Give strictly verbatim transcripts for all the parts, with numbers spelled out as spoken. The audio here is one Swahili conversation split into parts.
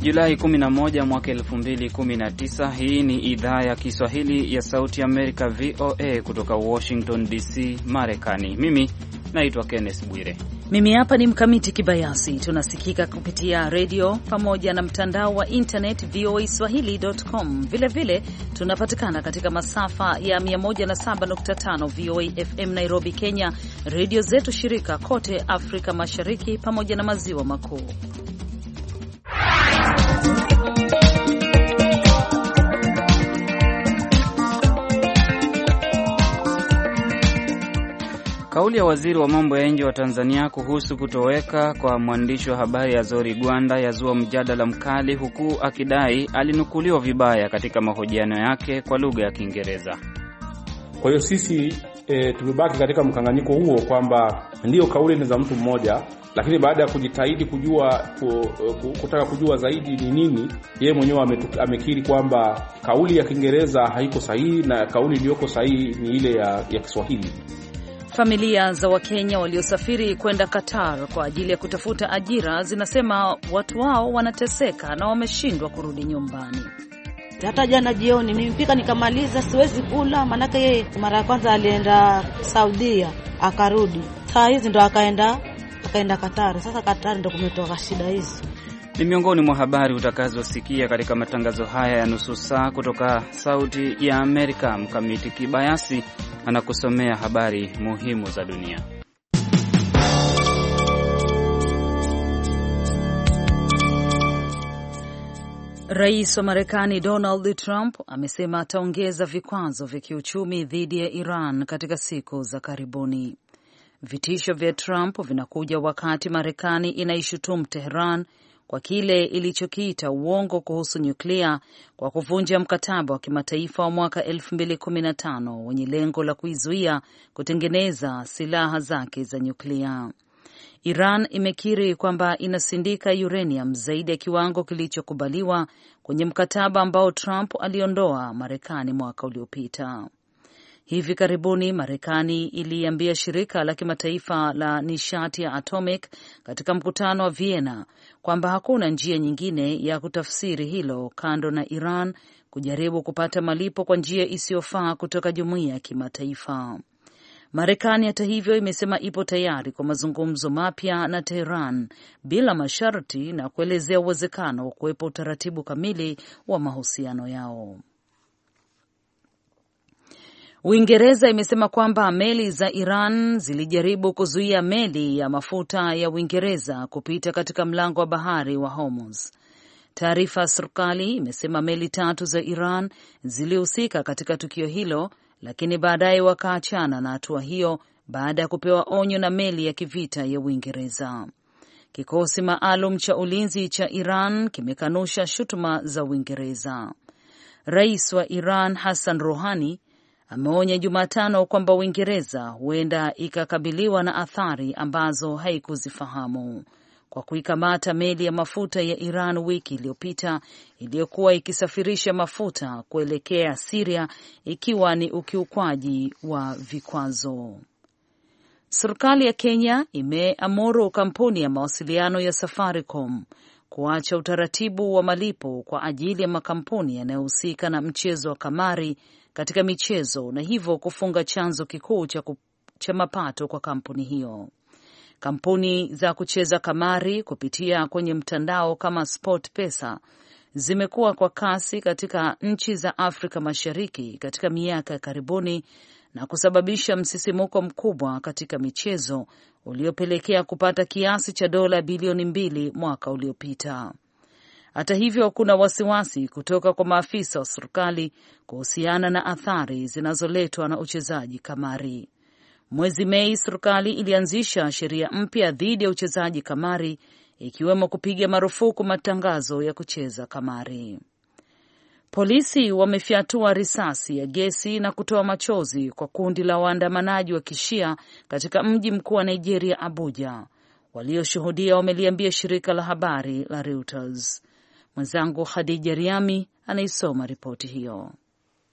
Julai kumi na moja mwaka elfu mbili kumi na tisa. Hii ni idhaa ya Kiswahili ya Sauti Amerika V O A kutoka Washington D C, Marekani. Mimi naitwa Kenneth Bwire. Mimi hapa ni Mkamiti Kibayasi. Tunasikika kupitia radio pamoja na mtandao wa internet v o a swahili dot com. Vile vile tunapatikana katika masafa ya mia moja na saba nukta tano V O A F M Nairobi, Kenya, radio zetu shirika kote Afrika Mashariki pamoja na Maziwa Makuu. Kauli ya waziri wa mambo ya nje wa Tanzania kuhusu kutoweka kwa mwandishi wa habari Azori Gwanda yazua mjadala mkali, huku akidai alinukuliwa vibaya katika mahojiano yake kwa lugha ya Kiingereza. Kwa hiyo sisi e, tumebaki katika mkanganyiko huo kwamba ndio kauli ni za mtu mmoja, lakini baada ya kujitahidi kujua kutaka kujua zaidi ni nini, yeye mwenyewe amekiri kwamba kauli ya Kiingereza haiko sahihi na kauli iliyoko sahihi ni ile ya, ya Kiswahili. Familia za Wakenya waliosafiri kwenda Qatar kwa ajili ya kutafuta ajira zinasema watu wao wanateseka na wameshindwa kurudi nyumbani. Hata jana jioni mimi pika nikamaliza, siwezi kula, manake yeye mara ya kwanza alienda Saudia akarudi. Saa hizi ndo akaenda akaenda Qatar. Sasa Qatar ndo kumetoka shida hizi. Ni miongoni mwa habari utakazosikia katika matangazo haya ya nusu saa kutoka Sauti ya Amerika. Mkamiti Kibayasi anakusomea habari muhimu za dunia. Rais wa Marekani Donald Trump amesema ataongeza vikwazo vya kiuchumi dhidi ya Iran katika siku za karibuni. Vitisho vya Trump vinakuja wakati Marekani inaishutumu Tehran kwa kile ilichokiita uongo kuhusu nyuklia kwa kuvunja mkataba wa kimataifa wa mwaka elfu mbili kumi na tano wenye lengo la kuizuia kutengeneza silaha zake za nyuklia. Iran imekiri kwamba inasindika uranium zaidi ya kiwango kilichokubaliwa kwenye mkataba ambao Trump aliondoa Marekani mwaka uliopita. Hivi karibuni Marekani iliambia shirika la kimataifa la nishati ya atomic katika mkutano wa Vienna kwamba hakuna njia nyingine ya kutafsiri hilo kando na Iran kujaribu kupata malipo kwa njia isiyofaa kutoka jumuiya ya kimataifa. Marekani hata hivyo imesema ipo tayari kwa mazungumzo mapya na Tehran bila masharti na kuelezea uwezekano wa kuwepo utaratibu kamili wa mahusiano yao. Uingereza imesema kwamba meli za Iran zilijaribu kuzuia meli ya mafuta ya Uingereza kupita katika mlango wa bahari wa Hormuz. Taarifa ya serikali imesema meli tatu za Iran zilihusika katika tukio hilo, lakini baadaye wakaachana na hatua hiyo baada ya kupewa onyo na meli ya kivita ya Uingereza. Kikosi maalum cha ulinzi cha Iran kimekanusha shutuma za Uingereza. Rais wa Iran Hassan Rouhani ameonya Jumatano kwamba Uingereza huenda ikakabiliwa na athari ambazo haikuzifahamu kwa kuikamata meli ya mafuta ya Iran wiki iliyopita iliyokuwa ikisafirisha mafuta kuelekea Syria, ikiwa ni ukiukwaji wa vikwazo. Serikali ya Kenya imeamuru kampuni ya mawasiliano ya Safaricom kuacha utaratibu wa malipo kwa ajili ya makampuni yanayohusika na mchezo wa kamari katika michezo na hivyo kufunga chanzo kikuu cha, cha mapato kwa kampuni hiyo. Kampuni za kucheza kamari kupitia kwenye mtandao kama SportPesa zimekuwa kwa kasi katika nchi za Afrika Mashariki katika miaka ya karibuni na kusababisha msisimuko mkubwa katika michezo uliopelekea kupata kiasi cha dola bilioni mbili mwaka uliopita. Hata hivyo, kuna wasiwasi kutoka kwa maafisa wa serikali kuhusiana na athari zinazoletwa na uchezaji kamari. Mwezi Mei, serikali ilianzisha sheria mpya dhidi ya uchezaji kamari, ikiwemo kupiga marufuku matangazo ya kucheza kamari. Polisi wamefyatua risasi ya gesi na kutoa machozi kwa kundi la waandamanaji wa Kishia katika mji mkuu wa Nigeria, Abuja. Walioshuhudia wameliambia shirika la habari la Reuters. Mwenzangu Khadija Riami anaisoma ripoti hiyo.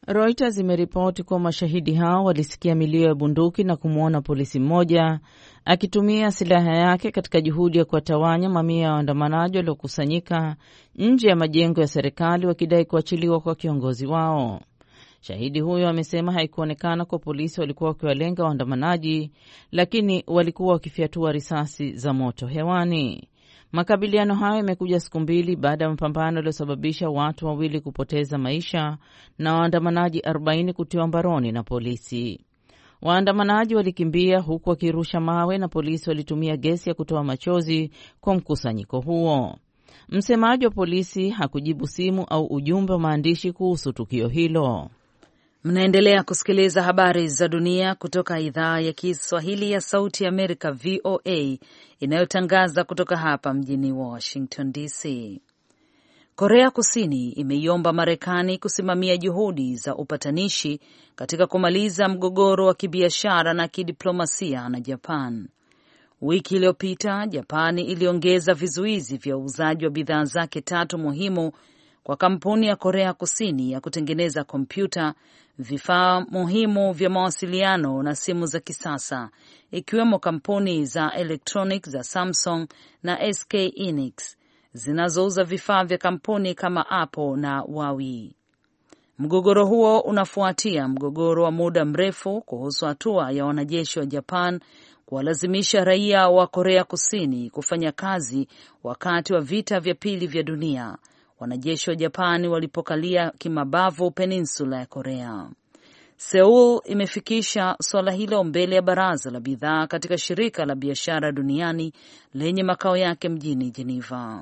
Reuters imeripoti kuwa mashahidi hao walisikia milio ya bunduki na kumwona polisi mmoja akitumia silaha yake katika juhudi ya kuwatawanya mamia ya waandamanaji waliokusanyika nje ya majengo ya serikali wakidai kuachiliwa kwa kiongozi wao. Shahidi huyo amesema haikuonekana kwa polisi walikuwa wakiwalenga waandamanaji, lakini walikuwa wakifyatua risasi za moto hewani. Makabiliano hayo yamekuja siku mbili baada ya mapambano yaliyosababisha watu wawili kupoteza maisha na waandamanaji arobaini kutiwa mbaroni na polisi. Waandamanaji walikimbia huku wakirusha mawe na polisi walitumia gesi ya kutoa machozi kwa mkusanyiko huo. Msemaji wa polisi hakujibu simu au ujumbe wa maandishi kuhusu tukio hilo. Mnaendelea kusikiliza habari za dunia kutoka idhaa ya Kiswahili ya Sauti ya Amerika, V O A, inayotangaza kutoka hapa mjini Washington D C. Korea Kusini imeiomba Marekani kusimamia juhudi za upatanishi katika kumaliza mgogoro wa kibiashara na kidiplomasia na Japan. Wiki iliyopita, Japani iliongeza vizuizi vya uuzaji wa bidhaa zake tatu muhimu kwa kampuni ya Korea Kusini ya kutengeneza kompyuta, vifaa muhimu vya mawasiliano na simu za kisasa, ikiwemo kampuni za electronic za Samsung na S K Hynix zinazouza vifaa vya kampuni kama Apple na Huawei. Mgogoro huo unafuatia mgogoro wa muda mrefu kuhusu hatua ya wanajeshi wa Japan kuwalazimisha raia wa Korea Kusini kufanya kazi wakati wa vita vya pili vya dunia. Wanajeshi wa Japani walipokalia kimabavu peninsula ya Korea. Seoul imefikisha suala hilo mbele ya baraza la bidhaa katika shirika la biashara duniani lenye makao yake mjini Geneva.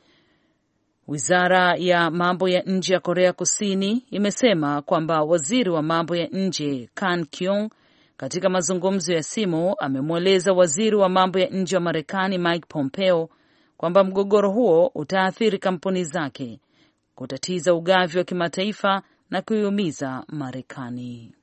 Wizara ya mambo ya nje ya Korea Kusini imesema kwamba waziri wa mambo ya nje Kan Kyung katika mazungumzo ya simu amemweleza waziri wa mambo ya nje wa Marekani Mike Pompeo kwamba mgogoro huo utaathiri kampuni zake, kutatiza ugavi wa kimataifa na kuiumiza Marekani.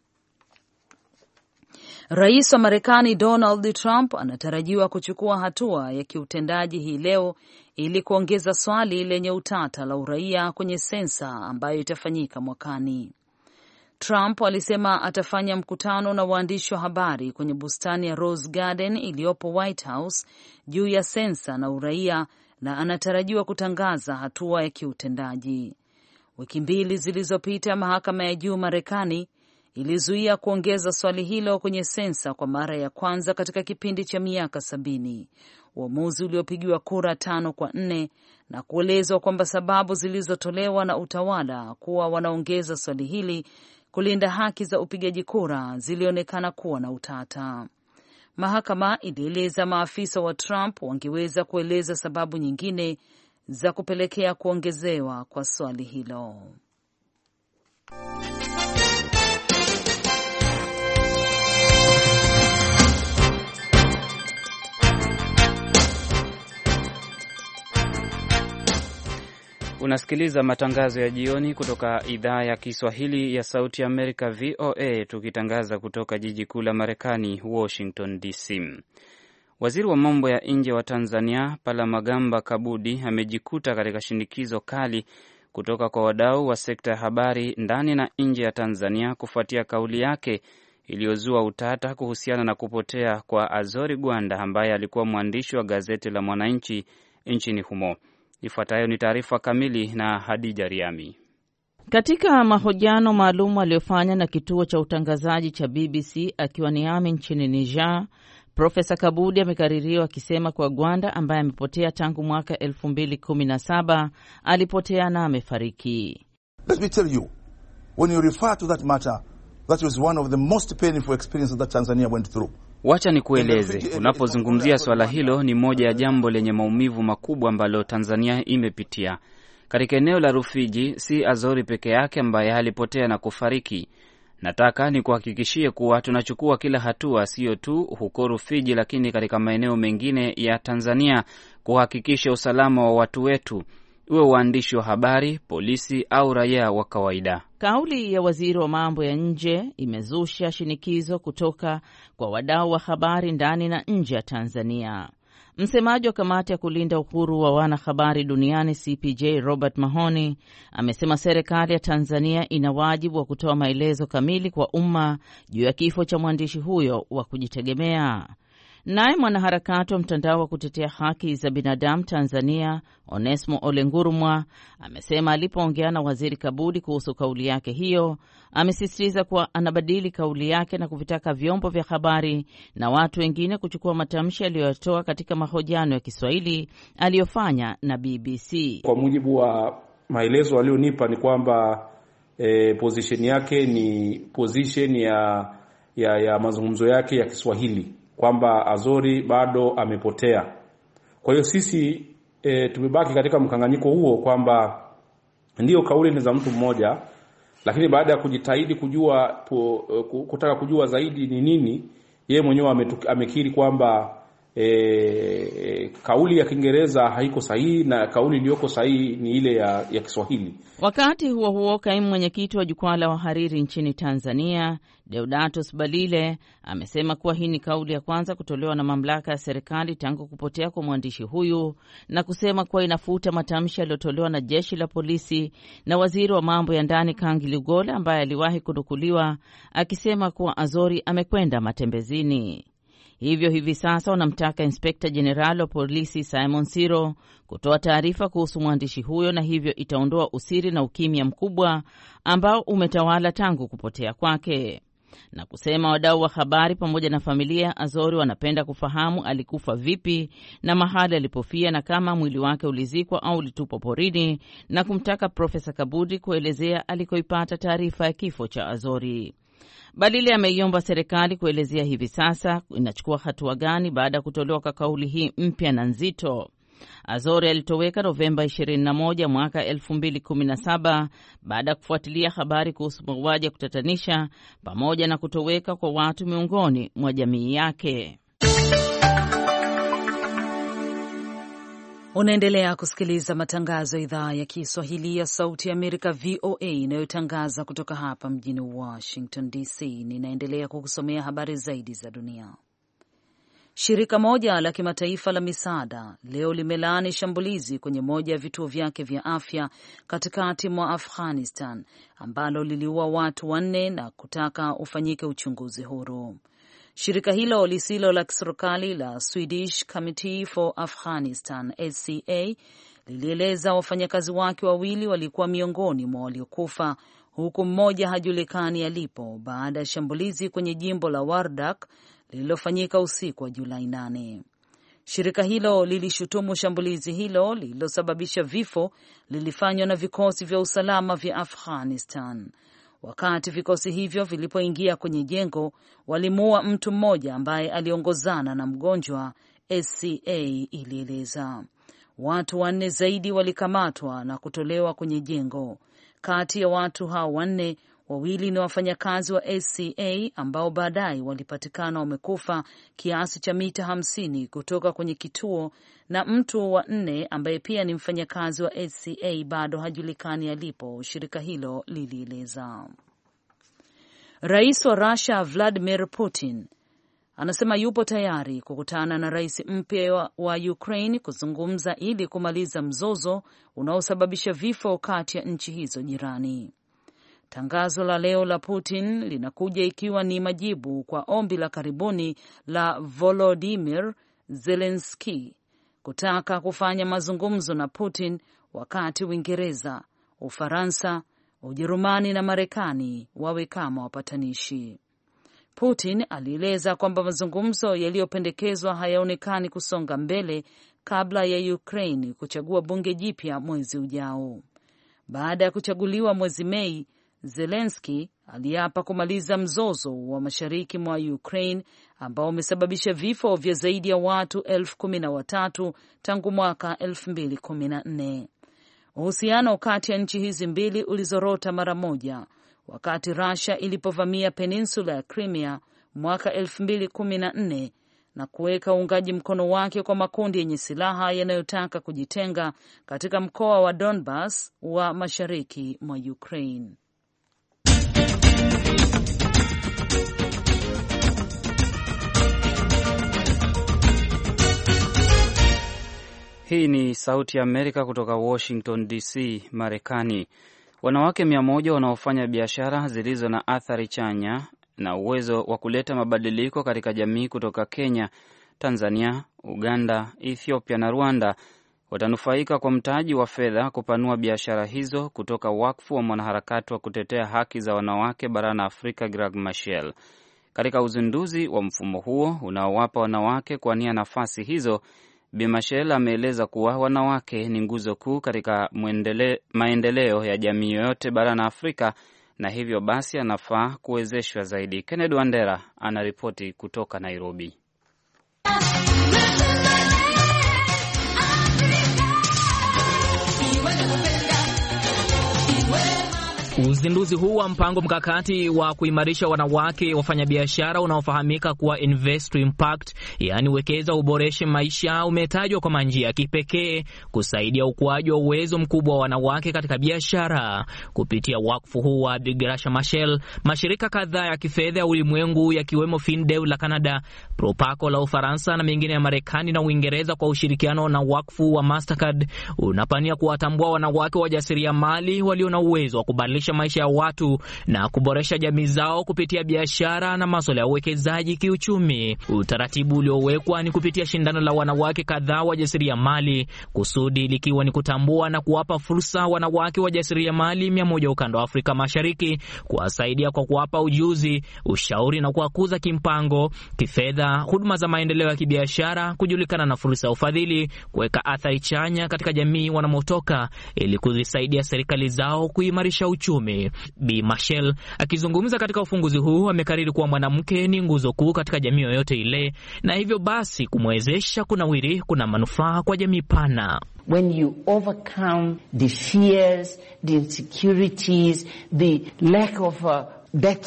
Rais wa Marekani Donald Trump anatarajiwa kuchukua hatua ya kiutendaji hii leo ili kuongeza swali lenye utata la uraia kwenye sensa ambayo itafanyika mwakani. Trump alisema atafanya mkutano na waandishi wa habari kwenye bustani ya Rose Garden iliyopo White House juu ya sensa na uraia, na anatarajiwa kutangaza hatua ya kiutendaji. Wiki mbili zilizopita, mahakama ya juu Marekani ilizuia kuongeza swali hilo kwenye sensa kwa mara ya kwanza katika kipindi cha miaka sabini, uamuzi uliopigiwa kura tano kwa nne na kuelezwa kwamba sababu zilizotolewa na utawala kuwa wanaongeza swali hili kulinda haki za upigaji kura zilionekana kuwa na utata. Mahakama ilieleza maafisa wa Trump wangeweza kueleza sababu nyingine za kupelekea kuongezewa kwa swali hilo. Unasikiliza matangazo ya jioni kutoka idhaa ya Kiswahili ya Sauti Amerika, V O A, tukitangaza kutoka jiji kuu la Marekani, Washington D C. Waziri wa mambo ya nje wa Tanzania Palamagamba Kabudi amejikuta katika shinikizo kali kutoka kwa wadau wa sekta ya habari ndani na nje ya Tanzania kufuatia kauli yake iliyozua utata kuhusiana na kupotea kwa Azori Gwanda ambaye alikuwa mwandishi wa gazeti la Mwananchi nchini humo. Ifuatayo ni taarifa kamili na Hadija Riami. Katika mahojiano maalum aliyofanya na kituo cha utangazaji cha B B C akiwa Niamey nchini Niger, Profesa Kabudi amekaririwa akisema kwa Gwanda ambaye amepotea tangu mwaka elfu mbili kumi na saba alipotea na amefariki. Let me tell you, when you refer to that matter, that was one of the most painful experiences that Tanzania went through. Wacha nikueleze, unapozungumzia swala hilo ni moja ya jambo lenye maumivu makubwa ambalo Tanzania imepitia. Katika eneo la Rufiji, si Azori peke yake ambaye alipotea na kufariki. Nataka nikuhakikishie kuwa tunachukua kila hatua, sio tu huko Rufiji lakini katika maeneo mengine ya Tanzania kuhakikisha usalama wa watu wetu, uwe waandishi wa habari, polisi au raia wa kawaida. Kauli ya waziri wa mambo ya nje imezusha shinikizo kutoka kwa wadau wa habari ndani na nje ya Tanzania. Msemaji wa kamati ya kulinda uhuru wa wanahabari duniani C P J Robert Mahoni amesema serikali ya Tanzania ina wajibu wa kutoa maelezo kamili kwa umma juu ya kifo cha mwandishi huyo wa kujitegemea. Naye mwanaharakati wa mtandao wa kutetea haki za binadamu Tanzania, Onesmo Ole Ngurumwa, amesema alipoongea na Waziri Kabudi kuhusu kauli yake hiyo, amesisitiza kuwa anabadili kauli yake na kuvitaka vyombo vya habari na watu wengine kuchukua matamshi aliyoyatoa katika mahojiano ya Kiswahili aliyofanya na B B C. Kwa mujibu wa maelezo aliyonipa ni kwamba e, position yake ni position ya ya, ya mazungumzo yake ya Kiswahili, kwamba Azori bado amepotea. Kwa hiyo sisi e, tumebaki katika mkanganyiko huo kwamba ndio kauli ni za mtu mmoja, lakini baada ya kujitahidi kujua po, kutaka kujua zaidi ni nini, yeye mwenyewe amekiri kwamba e, kauli ya Kiingereza haiko sahihi na kauli iliyoko sahihi ni ile ya, ya Kiswahili. Wakati huo huo, kaimu mwenyekiti wa jukwaa la wahariri nchini Tanzania, Deodatus Balile, amesema kuwa hii ni kauli ya kwanza kutolewa na mamlaka ya serikali tangu kupotea kwa mwandishi huyu, na kusema kuwa inafuta matamshi yaliyotolewa na jeshi la polisi na waziri wa mambo ya ndani Kangi Lugola, ambaye aliwahi kunukuliwa akisema kuwa Azori amekwenda matembezini. Hivyo hivi sasa wanamtaka Inspekta Jenerali wa polisi Simon Siro kutoa taarifa kuhusu mwandishi huyo, na hivyo itaondoa usiri na ukimya mkubwa ambao umetawala tangu kupotea kwake, na kusema wadau wa habari pamoja na familia ya Azori wanapenda kufahamu alikufa vipi na mahali alipofia na kama mwili wake ulizikwa au ulitupwa porini, na kumtaka Profesa Kabudi kuelezea alikoipata taarifa ya kifo cha Azori. Balile ameiomba serikali kuelezea hivi sasa inachukua hatua gani baada ya kutolewa kwa kauli hii mpya na nzito. Azori alitoweka Novemba ishirini na moja mwaka elfu mbili kumi na saba baada ya kufuatilia habari kuhusu mauaji ya kutatanisha pamoja na kutoweka kwa watu miongoni mwa jamii yake. Unaendelea kusikiliza matangazo ya idhaa ya Kiswahili ya Sauti ya Amerika V O A inayotangaza kutoka hapa mjini Washington D C. Ninaendelea kukusomea habari zaidi za dunia. Shirika moja la kimataifa la misaada leo limelaani shambulizi kwenye moja ya vituo vyake vya afya katikati mwa Afghanistan ambalo liliua watu wanne na kutaka ufanyike uchunguzi huru. Shirika hilo lisilo la kiserikali la Swedish Committee for Afghanistan S C A lilieleza wafanyakazi wake wawili walikuwa miongoni mwa waliokufa, huku mmoja hajulikani alipo baada ya shambulizi kwenye jimbo la Wardak lililofanyika usiku wa Julai nane. Shirika hilo lilishutumu shambulizi hilo lililosababisha vifo lilifanywa na vikosi vya usalama vya Afghanistan. Wakati vikosi hivyo vilipoingia kwenye jengo, walimuua mtu mmoja ambaye aliongozana na mgonjwa, S C A ilieleza. Watu wanne zaidi walikamatwa na kutolewa kwenye jengo. Kati ya watu hao wanne, wawili ni wafanyakazi wa S C A ambao baadaye walipatikana wamekufa kiasi cha mita hamsini kutoka kwenye kituo, na mtu wa nne ambaye pia ni mfanyakazi wa S C A bado hajulikani alipo, shirika hilo lilieleza. Rais wa Russia Vladimir Putin anasema yupo tayari kukutana na rais mpya wa Ukraine kuzungumza ili kumaliza mzozo unaosababisha vifo kati ya nchi hizo jirani. Tangazo la leo la Putin linakuja ikiwa ni majibu kwa ombi la karibuni la Volodymyr Zelensky kutaka kufanya mazungumzo na Putin wakati Uingereza, Ufaransa, Ujerumani na Marekani wawe kama wapatanishi. Putin alieleza kwamba mazungumzo yaliyopendekezwa hayaonekani kusonga mbele kabla ya Ukraine kuchagua bunge jipya mwezi ujao. Baada ya kuchaguliwa mwezi Mei, Zelensky aliapa kumaliza mzozo wa mashariki mwa Ukraine ambao umesababisha vifo vya zaidi ya watu elfu kumi na watatu tangu mwaka elfu mbili kumi na nne. Uhusiano kati ya nchi hizi mbili ulizorota mara moja wakati Russia ilipovamia peninsula ya Crimea mwaka elfu mbili kumi na nne na kuweka uungaji mkono wake kwa makundi yenye silaha yanayotaka kujitenga katika mkoa wa Donbas wa mashariki mwa Ukraine. Hii ni Sauti ya Amerika kutoka Washington D C, Marekani. Wanawake mia moja wanaofanya biashara zilizo na athari chanya na uwezo wa kuleta mabadiliko katika jamii kutoka Kenya, Tanzania, Uganda, Ethiopia na Rwanda watanufaika kwa mtaji wa fedha kupanua biashara hizo kutoka wakfu wa mwanaharakati wa kutetea haki za wanawake barani Afrika Greg Machel. Katika uzinduzi wa mfumo huo unaowapa wanawake kuwania nafasi hizo, Bi Machel ameeleza kuwa wanawake ni nguzo kuu katika maendeleo ya jamii yoyote barani Afrika na hivyo basi anafaa kuwezeshwa zaidi. Kennedy Wandera anaripoti kutoka Nairobi. Uzinduzi huu wa mpango mkakati wa kuimarisha wanawake wafanyabiashara unaofahamika kuwa Invest to Impact, yaani wekeza uboreshe maisha, umetajwa kwa njia ya kipekee kusaidia ukuaji wa uwezo mkubwa wa wanawake katika biashara. Kupitia wakfu huu wa Greg Machel, mashirika kadhaa ya kifedha ya ulimwengu yakiwemo FinDev la Canada, Propaco la Ufaransa na mengine ya Marekani na Uingereza kwa ushirikiano na wakfu wa Mastercard unapania kuwatambua wanawake wajasiriamali walio na uwezo wa kubadilisha maisha ya watu na kuboresha jamii zao kupitia biashara na masuala ya uwekezaji kiuchumi. Utaratibu uliowekwa ni kupitia shindano la wanawake kadhaa wajasiriamali, kusudi likiwa ni kutambua na kuwapa fursa wanawake wajasiriamali mia moja ukanda wa Afrika Mashariki, kuwasaidia kwa kuwapa ujuzi, ushauri na kuwakuza kimpango, kifedha, huduma za maendeleo ya kibiashara, kujulikana na fursa ya ufadhili, kuweka athari chanya katika jamii wanamotoka ili kuzisaidia serikali zao kuimarisha uchumi. Bi Machel akizungumza katika ufunguzi huu amekariri kuwa mwanamke ni nguzo kuu katika jamii yoyote ile, na hivyo basi kumwezesha kunawiri kuna manufaa kwa jamii pana. When you overcome the fears, the insecurities, the lack of uh, that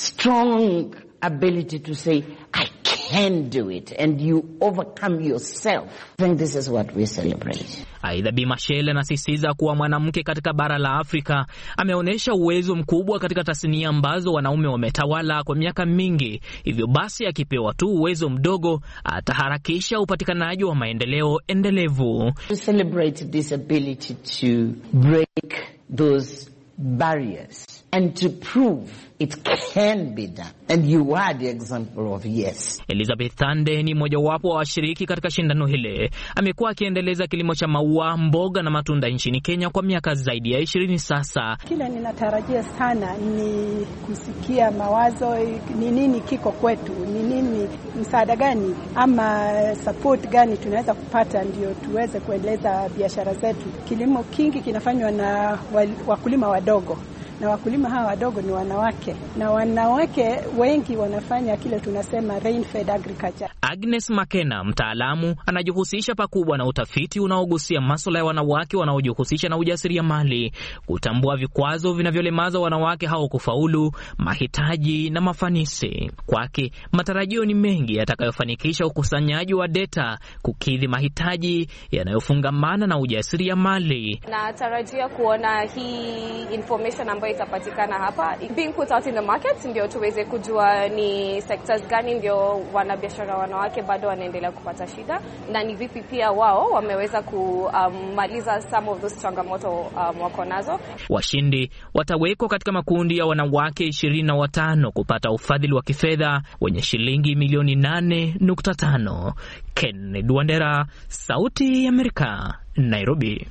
strong ability to say I can do it, and you overcome yourself, I think this is what we celebrate. Aidha, Bi Machel anasisitiza kuwa mwanamke katika bara la Afrika ameonyesha uwezo mkubwa katika tasnia ambazo wanaume wametawala kwa miaka mingi. Hivyo basi akipewa tu uwezo mdogo ataharakisha upatikanaji wa maendeleo endelevu. To celebrate this ability to break those barriers and to prove it can be done. And you are the example of yes. Elizabeth Thande ni mojawapo wa washiriki katika shindano hile. Amekuwa akiendeleza kilimo cha maua, mboga na matunda nchini Kenya kwa miaka zaidi ya ishirini sasa. Kile ninatarajia sana ni kusikia mawazo, ni nini kiko kwetu, ni nini msaada gani ama support gani tunaweza kupata ndio tuweze kuendeleza biashara zetu. Kilimo kingi kinafanywa na wakulima wadogo, na wakulima hawa wadogo ni wanawake, na wanawake wengi wanafanya kile tunasema rain fed agriculture. Agnes Makena, mtaalamu, anajihusisha pakubwa na utafiti unaogusia masuala ya wanawake wanaojihusisha na ujasiriamali, kutambua vikwazo vinavyolemaza wanawake hao kufaulu, mahitaji na mafanisi. Kwake, matarajio ni mengi yatakayofanikisha ukusanyaji wa data kukidhi mahitaji yanayofungamana na ujasiriamali. Na tarajia kuona hii information ambayo itapatikana hapa being put out in the market, ndio tuweze kujua ni sectors gani ndio wanabiashara wanawake bado wanaendelea kupata shida, na ni vipi pia wao wameweza kumaliza um, some of those changamoto um, wako nazo. Washindi watawekwa katika makundi ya wanawake ishirini na watano kupata ufadhili wa kifedha wenye shilingi milioni nane nukta tano. Kennedy Wandera, Sauti ya Amerika, Nairobi.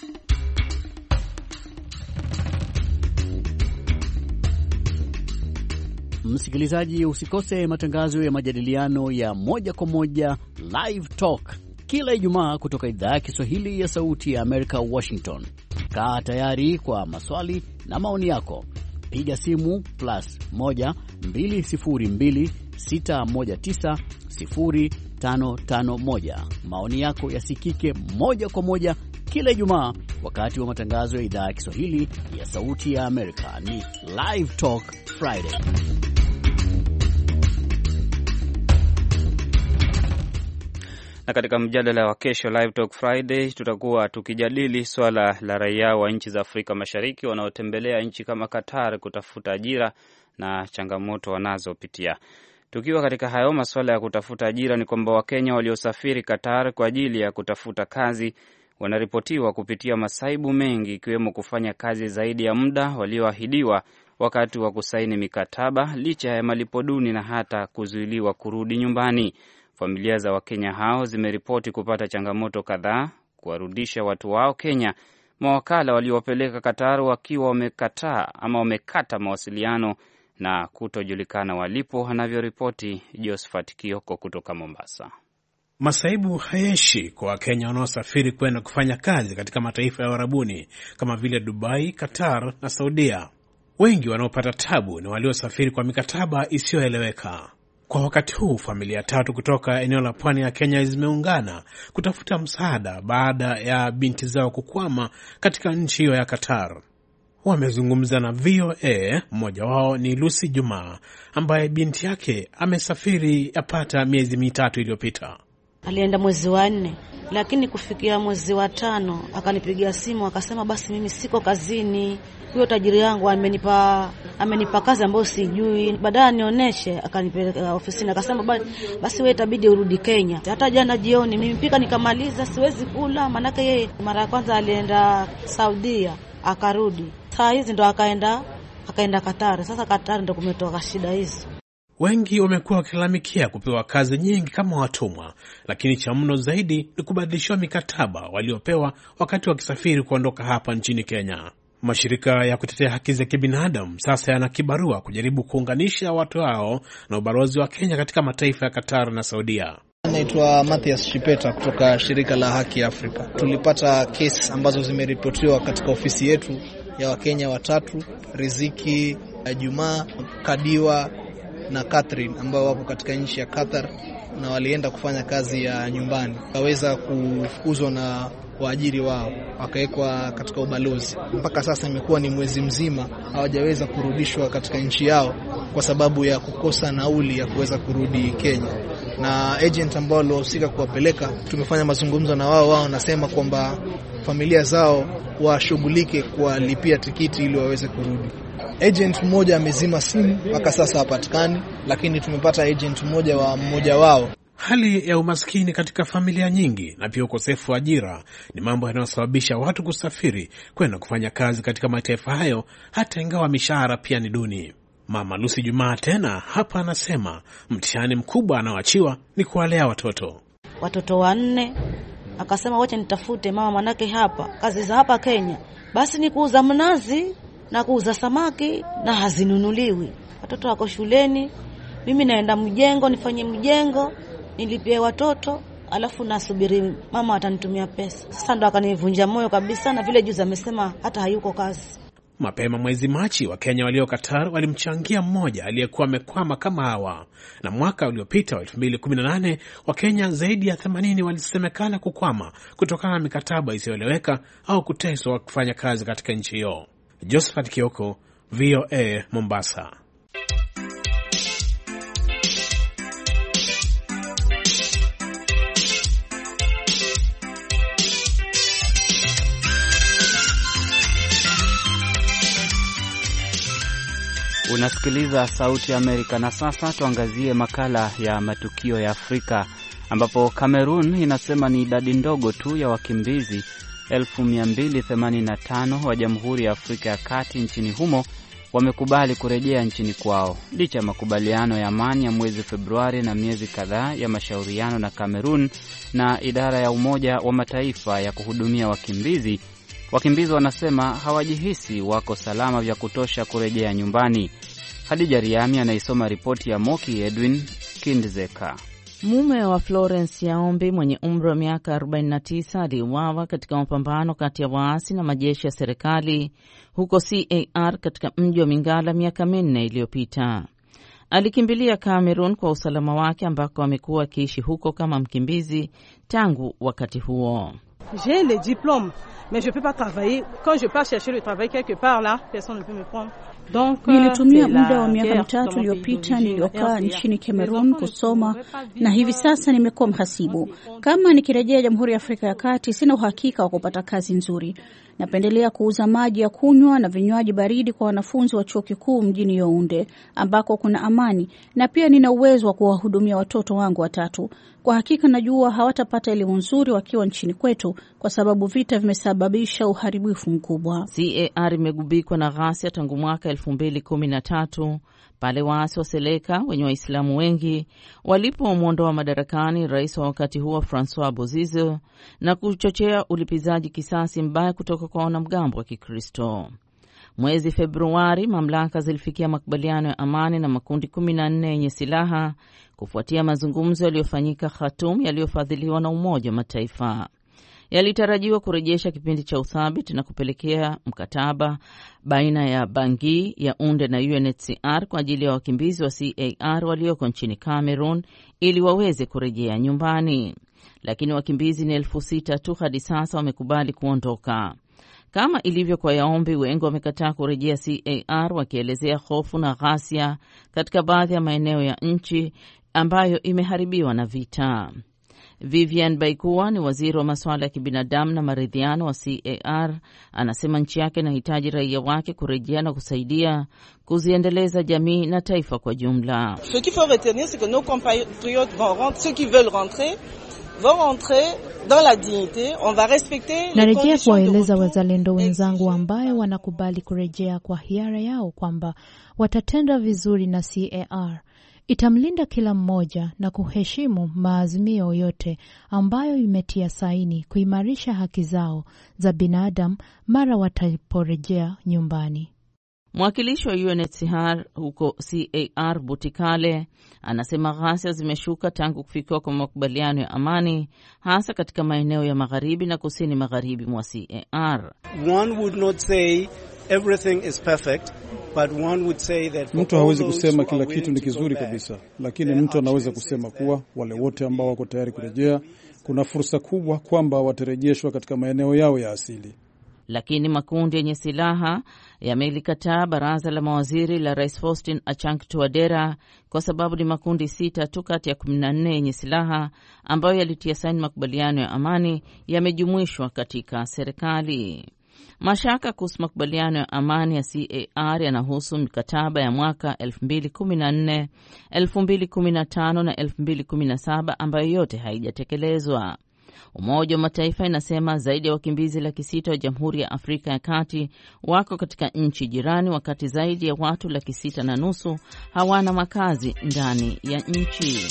Msikilizaji, usikose matangazo ya majadiliano ya moja kwa moja Live Talk kila Ijumaa kutoka idhaa ya Kiswahili ya Sauti ya Amerika, Washington. Kaa tayari kwa maswali na maoni yako. Piga simu plus moja mbili sifuri mbili sita moja tisa sifuri tano tano moja. Maoni yako yasikike moja kwa moja kila Ijumaa wakati wa matangazo ya idhaa ya Kiswahili ya Sauti ya Amerika. Ni Live Talk Friday. Na katika mjadala wa kesho Live Talk Friday tutakuwa tukijadili swala la raia wa nchi za Afrika Mashariki wanaotembelea nchi kama Qatar kutafuta ajira na changamoto wanazopitia. Tukiwa katika hayo masuala ya kutafuta ajira, ni kwamba Wakenya waliosafiri Qatar kwa ajili ya kutafuta kazi wanaripotiwa kupitia masaibu mengi, ikiwemo kufanya kazi zaidi ya muda walioahidiwa wakati wa kusaini mikataba, licha ya malipo duni na hata kuzuiliwa kurudi nyumbani. Familia za Wakenya hao zimeripoti kupata changamoto kadhaa kuwarudisha watu wao Kenya, mawakala waliowapeleka Qatar wakiwa wamekataa ama wamekata mawasiliano na kutojulikana walipo, anavyoripoti Josephat Kioko kutoka Mombasa. Masaibu hayeshi kwa Wakenya wanaosafiri kwenda kufanya kazi katika mataifa ya Arabuni kama vile Dubai, Qatar na Saudia. Wengi wanaopata tabu ni waliosafiri kwa mikataba isiyoeleweka. Kwa wakati huu, familia tatu kutoka eneo la pwani ya Kenya zimeungana kutafuta msaada baada ya binti zao kukwama katika nchi hiyo ya Qatar. Wamezungumza na V O A. Mmoja wao ni Lucy Juma ambaye binti yake amesafiri yapata miezi mitatu iliyopita. Alienda mwezi wa nne, lakini kufikia mwezi wa tano akanipigia simu akasema basi mimi siko kazini. Huyo tajiri yangu amenipa amenipa kazi ambayo sijui. Baadaye nionyeshe, akanipeleka ofisini akasema basi wewe itabidi urudi Kenya. Hata jana jioni mimi pika nikamaliza, siwezi kula maana yeye mara ya kwanza alienda Saudia akarudi. Saa hizi ndo akaenda akaenda Qatar. Sasa Qatar ndo kumetoka shida hizo. Wengi wamekuwa wakilalamikia kupewa kazi nyingi kama watumwa, lakini cha mno zaidi ni kubadilishwa mikataba waliopewa wakati wakisafiri kuondoka hapa nchini Kenya. Mashirika ya kutetea haki za kibinadamu sasa yana kibarua kujaribu kuunganisha watu hao na ubalozi wa Kenya katika mataifa ya Qatar na Saudia. Naitwa Mathias Chipeta kutoka shirika la Haki Afrika. Tulipata kesi ambazo zimeripotiwa katika ofisi yetu ya Wakenya watatu, Riziki, Juma, Kadiwa na Catherine, ambao wapo katika nchi ya Qatar na walienda kufanya kazi ya nyumbani. Waweza kufukuzwa na waajiri wao, wakawekwa katika ubalozi. Mpaka sasa imekuwa ni mwezi mzima hawajaweza kurudishwa katika nchi yao kwa sababu ya kukosa nauli ya kuweza kurudi Kenya. Na agent ambao walihusika kuwapeleka, tumefanya mazungumzo na wao, wao nasema kwamba familia zao washughulike kuwalipia tikiti ili waweze kurudi. Agent mmoja amezima simu mpaka sasa hapatikani, lakini tumepata agent mmoja wa mmoja wao. Hali ya umaskini katika familia nyingi na pia ukosefu wa ajira ni mambo yanayosababisha watu kusafiri kwenda kufanya kazi katika mataifa hayo, hata ingawa mishahara pia ni duni. Mama Lucy Juma tena hapa anasema mtihani mkubwa anaoachiwa ni kuwalea watoto. Watoto wanne, akasema wacha nitafute mama, manake hapa kazi za hapa Kenya basi ni kuuza mnazi na kuuza samaki na hazinunuliwi. Watoto wako shuleni, mimi naenda mjengo nifanye mjengo nilipie watoto, alafu nasubiri mama atanitumia pesa. Sasa ndo akanivunja moyo kabisa, na vile juzi amesema hata hayuko kazi. Mapema mwezi Machi, Wakenya walio Qatar walimchangia mmoja aliyekuwa amekwama kama hawa. Na mwaka uliopita wa elfu mbili kumi na nane, Wakenya zaidi ya themanini walisemekana kukwama kutokana na mikataba isiyoeleweka au kuteswa kufanya kazi katika nchi hiyo. Josephat Kioko, V O A, Mombasa. Unasikiliza Sauti ya Amerika, na sasa tuangazie makala ya matukio ya Afrika, ambapo Cameroon inasema ni idadi ndogo tu ya wakimbizi elfu mia mbili themanini na tano wa Jamhuri ya Afrika ya Kati nchini humo wamekubali kurejea nchini kwao. Licha ya makubaliano ya amani ya mwezi Februari na miezi kadhaa ya mashauriano na Cameroon na idara ya Umoja wa Mataifa ya kuhudumia wakimbizi, wakimbizi wanasema hawajihisi wako salama vya kutosha kurejea nyumbani. Hadija Riami anaisoma ripoti ya Moki Edwin Kindzeka. Mume wa Florence Yaombi mwenye umri wa miaka arobaini na tisa aliuawa katika mapambano kati ya waasi na majeshi ya serikali huko C A R katika mji wa Mingala miaka minne iliyopita. Alikimbilia Cameroon kwa usalama wake, ambako amekuwa akiishi huko kama mkimbizi tangu wakati huo. J'ai le diplôme, mais je peux pas travailler. Quand je pars chercher le travail quelque part là, personne ne peut me prendre. Donc nilitumia muda wa miaka mitatu iliyopita niliokaa nchini Cameroon kusoma, na hivi sasa nimekuwa mhasibu. Kama nikirejea Jamhuri ya Afrika ya Kati, sina uhakika wa kupata kazi nzuri. Napendelea kuuza maji ya kunywa na vinywaji baridi kwa wanafunzi wa chuo kikuu mjini Yaounde ambako kuna amani, na pia nina uwezo wa kuwahudumia watoto wangu watatu. Kwa hakika najua hawatapata elimu nzuri wakiwa nchini kwetu kwa sababu vita vimesababisha uharibifu mkubwa. C A R imegubikwa na ghasia tangu mwaka elfu mbili kumi na tatu pale waasi wa Seleka wenye Waislamu wengi walipomwondoa madarakani rais wa wakati huo Francois Bozize na kuchochea ulipizaji kisasi mbaya kutoka kwa wanamgambo wa Kikristo. Mwezi Februari, mamlaka zilifikia makubaliano ya amani na makundi kumi na nne yenye silaha kufuatia mazungumzo yaliyofanyika Khartoum yaliyofadhiliwa na Umoja wa Mataifa. Yalitarajiwa kurejesha kipindi cha uthabiti na kupelekea mkataba baina ya Bangui, Yaounde na U N H C R kwa ajili ya wakimbizi wa C A R walioko nchini Cameroon ili waweze kurejea nyumbani. Lakini wakimbizi ni elfu sita tu hadi sasa wamekubali kuondoka. Kama ilivyo kwa Yaounde, wengi wamekataa kurejea C A R wakielezea hofu na ghasia katika baadhi ya maeneo ya nchi ambayo imeharibiwa na vita. Vivian Baikua ni waziri wa masuala ya kibinadamu na maridhiano wa C A R. Anasema nchi yake inahitaji raia wake kurejea na kusaidia kuziendeleza jamii na taifa kwa jumla. Ce qu'il faut retenir c'est que nos compatriotes vont rentrer, ceux qui veulent rentrer vont rentrer dans la dignité. On va respecter. Narejea kuwaeleza wazalendo wenzangu ambayo wanakubali kurejea kwa hiari yao kwamba watatenda vizuri na C A R. Itamlinda kila mmoja na kuheshimu maazimio yote ambayo imetia saini kuimarisha haki zao za binadamu mara wataporejea nyumbani. Mwakilishi wa U N H C R huko C A R Butikale anasema ghasia zimeshuka tangu kufikiwa kwa makubaliano ya amani, hasa katika maeneo ya magharibi na kusini magharibi mwa C A R. One would not say everything is perfect, but one would say that mtu hawezi kusema kila kitu ni kizuri kabisa, lakini mtu anaweza kusema kuwa wale wote ambao wako tayari kurejea, kuna fursa kubwa kwamba watarejeshwa katika maeneo yao ya asili. Lakini makundi yenye silaha yamelikataa baraza la mawaziri la Rais Faustin Archange Touadera kwa sababu ni makundi sita tu kati ya kumi na nne yenye silaha ambayo yalitia saini makubaliano ya amani yamejumuishwa katika serikali. Mashaka kuhusu makubaliano ya amani ya C A R yanahusu mikataba ya mwaka elfu mbili kumi na nne, elfu mbili kumi na tano na elfu mbili kumi na saba ambayo yote haijatekelezwa. Umoja wa Mataifa inasema zaidi ya wakimbizi laki sita wa Jamhuri ya Afrika ya Kati wako katika nchi jirani, wakati zaidi ya watu laki sita na nusu hawana makazi ndani ya nchi.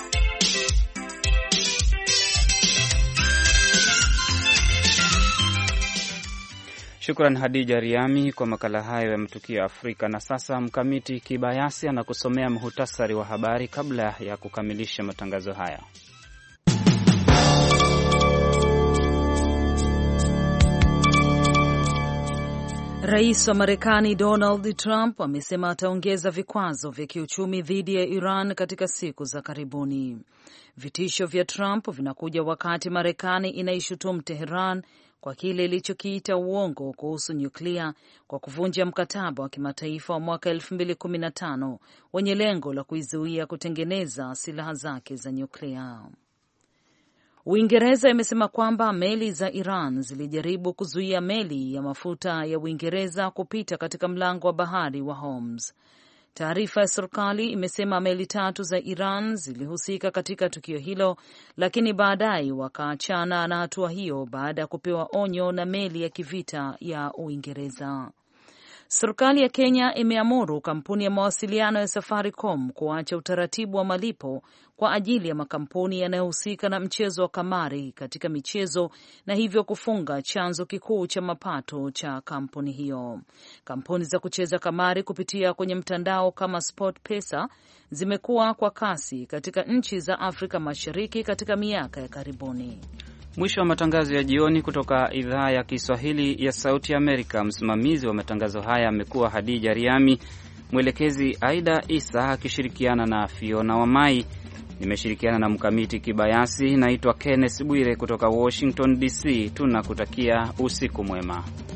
Shukran Hadija Riami kwa makala hayo ya matukio ya Afrika. Na sasa Mkamiti Kibayasi anakusomea muhtasari wa habari kabla ya kukamilisha matangazo haya. Rais wa Marekani Donald Trump amesema ataongeza vikwazo vya kiuchumi dhidi ya Iran katika siku za karibuni. Vitisho vya Trump vinakuja wakati Marekani inaishutumu Tehran kwa kile ilichokiita uongo kuhusu nyuklia kwa kuvunja mkataba wa kimataifa wa mwaka elfu mbili kumi na tano wenye lengo la kuizuia kutengeneza silaha zake za nyuklia. Uingereza imesema kwamba meli za Iran zilijaribu kuzuia meli ya mafuta ya Uingereza kupita katika mlango wa bahari wa Hormuz. Taarifa ya serikali imesema meli tatu za Iran zilihusika katika tukio hilo, lakini baadaye wakaachana na hatua hiyo baada ya kupewa onyo na meli ya kivita ya Uingereza. Serikali ya Kenya imeamuru kampuni ya mawasiliano ya Safaricom kuacha utaratibu wa malipo kwa ajili ya makampuni yanayohusika na mchezo wa kamari katika michezo na hivyo kufunga chanzo kikuu cha mapato cha kampuni hiyo. Kampuni za kucheza kamari kupitia kwenye mtandao kama SportPesa zimekuwa kwa kasi katika nchi za Afrika Mashariki katika miaka ya karibuni. Mwisho wa matangazo ya jioni kutoka idhaa ya Kiswahili ya Sauti ya Amerika. Msimamizi wa matangazo haya amekuwa Hadija Riami, mwelekezi Aida Isa akishirikiana na Fiona Wamai. Nimeshirikiana na Mkamiti Kibayasi. Naitwa Kenneth Bwire kutoka Washington D C. Tunakutakia usiku mwema.